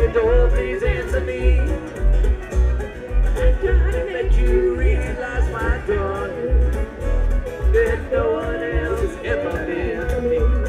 your door, please answer me. I'm trying to make you realize, my darling, that no one else ever been to me.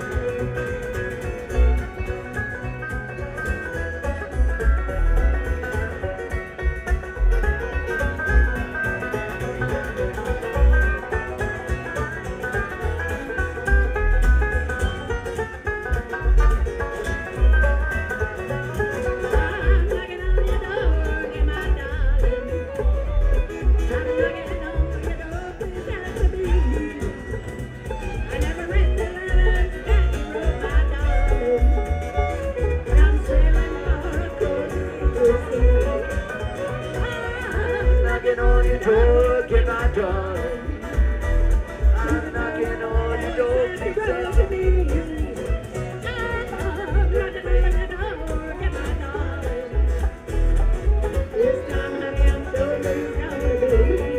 On your door, get my darling. I'm knocking on your door, please answer me. I'm knocking on your door, get my darling. This time, honey, I'm sure it's gonna be.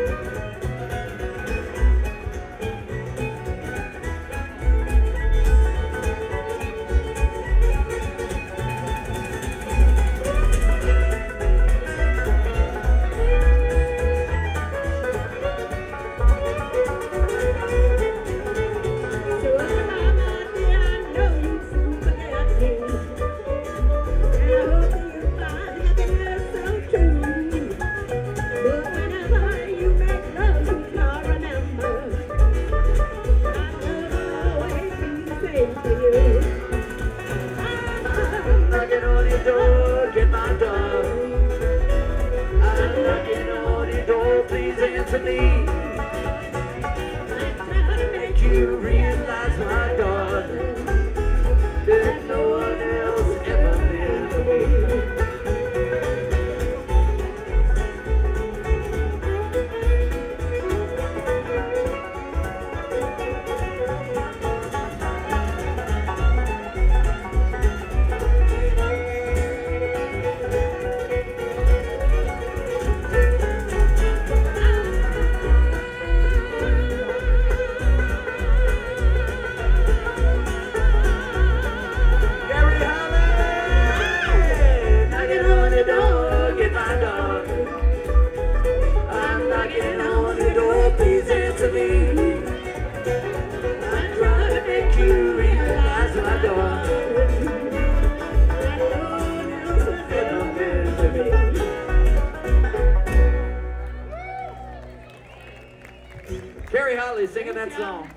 Knocking on your door, get my darling. I'm knocking on your door, please answer me. I'm trying to make you realize, my darling, that no one else ever been to me. Please answer me. I'm trying to make you realize, my darling, that no one else has ever been to me. Carrie Holly singing that song.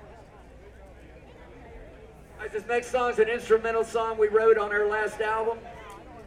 This next song is an instrumental song we wrote on our last album.